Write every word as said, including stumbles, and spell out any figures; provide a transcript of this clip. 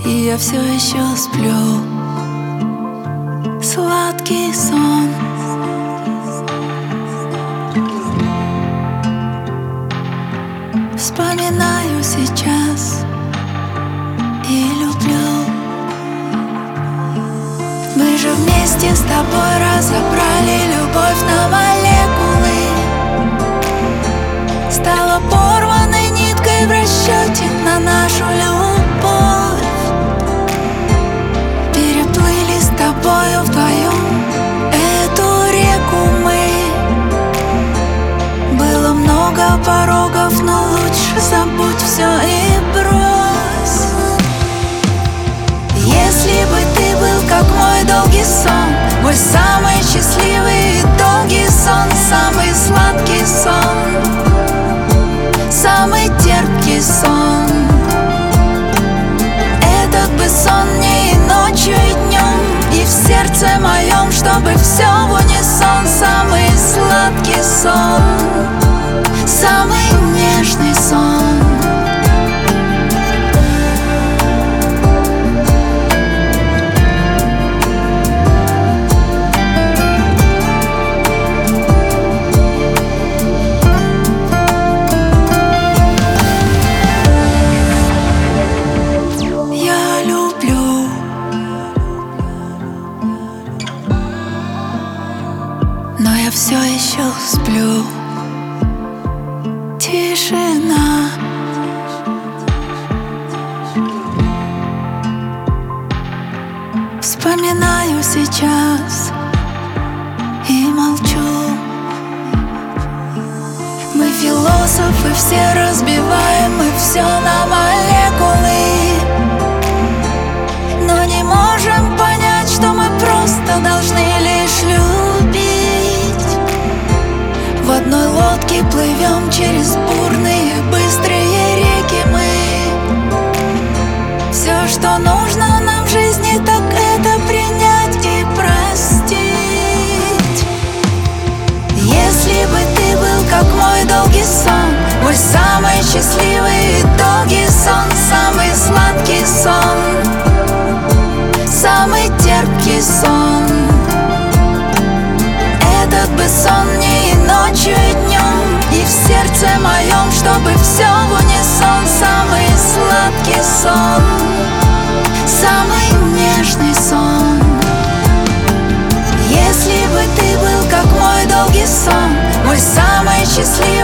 И я все еще сплю сладкий сон. Вспоминаю сейчас и люблю. Мы же вместе с тобой разобрали любовь на молекулы. Стала порванной ниткой в расчете на нашу любовь. Переплыли с тобою вдвоем эту реку мы. Было много порогов, но лучше забудь все и брось. Если бы ты был как мой долгий сон, мой самый счастливый и долгий сон, самый сладкий сон, самый терпкий сон. Этот бы сон мне и ночью, и днем, и в сердце моем, чтобы все в унисон. Самый сладкий сон, самый нежный сон. Но я все еще сплю. Тишина. Вспоминаю сейчас и молчу. Мы философы, все разбиваем мы все на молекулы, но не можем понять, что мы просто должны лишь любить. В одной лодке плывем через бурные быстрые реки мы. Все, что нужно нам в жизни, так это принять и простить. Если бы ты был как мой долгий сон, мой самый счастливый и долгий сон, самый сладкий сон, самый терпкий сон. Этот бы сон мне и ночью, и днем, и в сердце моем, чтобы все в унисон. Самый сладкий сон, самый нежный сон. Если бы ты был как мой долгий сон, мой самый счастливый